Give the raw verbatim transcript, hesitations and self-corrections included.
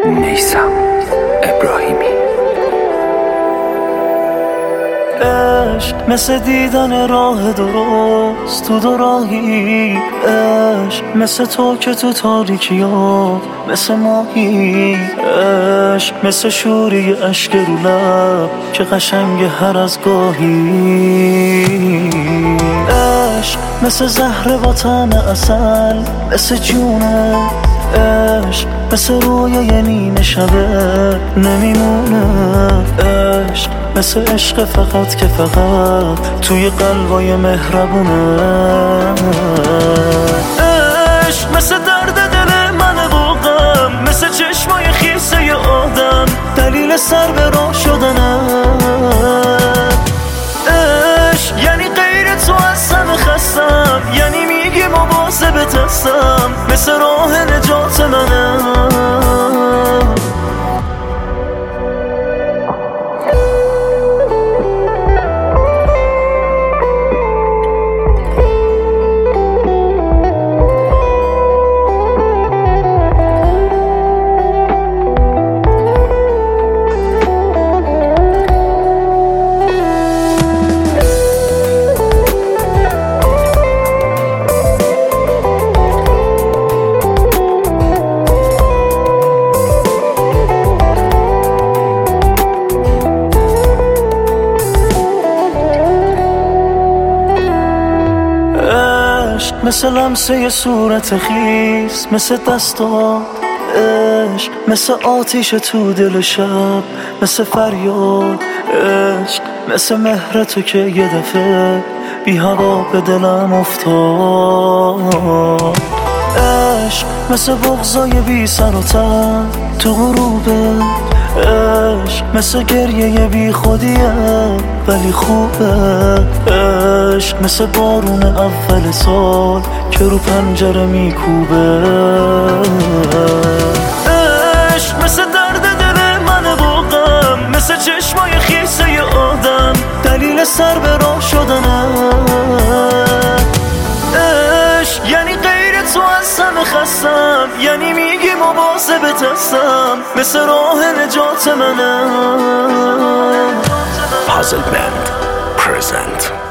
نیسم ابراهیمی. عشق مثل دیدن راه درست تو دو راهی، عشق مثل تو که تو تاریکی ها مثل ماهی، عشق مثل شوری عشق رو لب که قشنگ هر از گاهی، عشق مثل زهر با طعم عسل مثل جونه، عشق مثل رویای نیمه شبه نمیمونه، عشق مثل عشق فقط که فقط توی قلبای مهربونه، عشق مثل درد دل من و غم، مثل چشمای خیسه آدم دلیل سر به راه شدنه، عشق یعنی غیر تو از همه خستم، یعنی میگی مواظبت هستم مثل راه نجات منه. مثل لمسه صورت خیس، مثل دستا عشق، مثل آتیش تو دل شب، مثل فریاد عشق، مثل مهر تو که یه دفعه بی هوا به دلم افتاد، عشق مثل بغضای بی سر و تن تو غروبه، عشق مثل گریه بی خودیه ولی خوبه، عشق مثل بارون اول سال که رو پنجره میکوبه، عشق مثل درد دل من و غم، مثل چشمای خیسه آدم دلیل سر به راه شدنه، عشق یعنی غیر تو از همه خستم، یعنی میگی مواظبت هستم مثل راه نجات منه. Puzzle Band present